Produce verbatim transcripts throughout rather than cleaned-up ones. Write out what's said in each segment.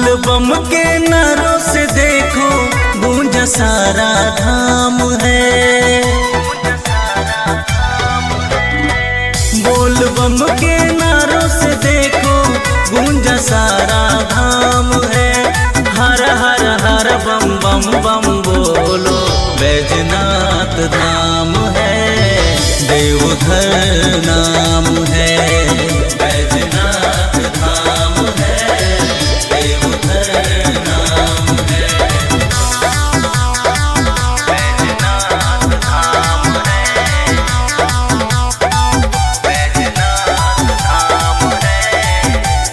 बोल बम के नारों से देखो गूंज सारा धाम है। बोल बम के नारों से देखो गूंज सारा धाम है। हर हर हर बम बम बम बोलो बैजनाथ धाम है। देवघर नाम है बैजनाथ धाम है। देवघर नाम है बैजनाथ धाम है। बैजनाथ धाम है।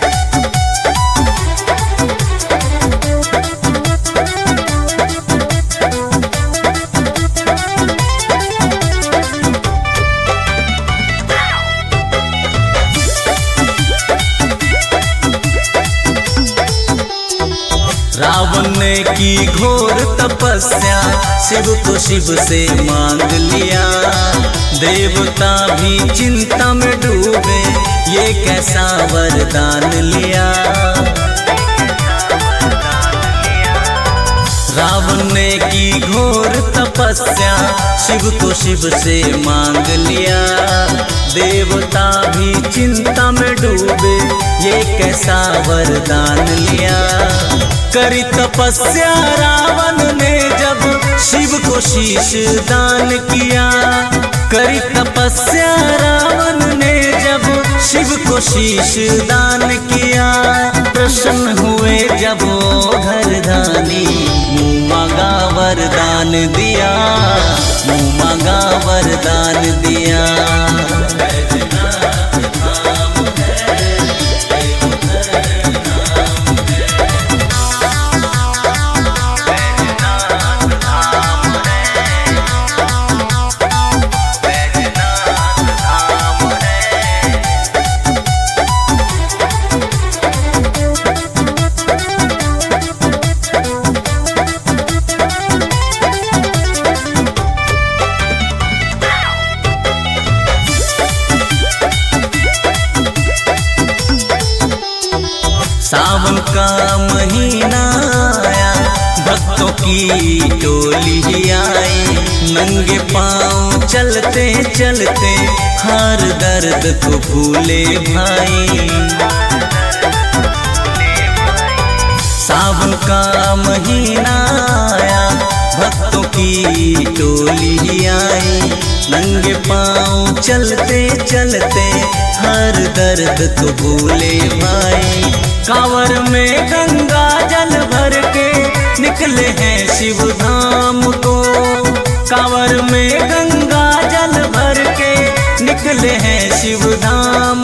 रावण ने की घोर तपस्या शिव को शिव से मांग लिया। देवता भी चिंता में डूबे ये कैसा वरदान लिया। रावण ने की घोर तपस्या शिव को शिव से मांग लिया। देवता भी चिंता में डूबे ये कैसा वरदान लिया। करी तपस्या रावण ने जब शिव को शीश दान किया। करी तपस्या रावण ने जब शिव को शीश दान किया। प्रसन्न हुए जब वो घरदानी मुँह मांगा वरदान दिया। मुँह मांगा वरदान दिया। सावन का महीना आया भक्तों की टोली आई। नंगे पांव चलते चलते हर दर्द को भूले भाई। सावन का महीना आया भक्तों की टोली आई। नंगे पांव चलते चलते हर दर्द को भूले भाई। कांवर में गंगा जल भर के निकले हैं शिव धाम को। कांवर में गंगा जल भर के निकले हैं शिव धाम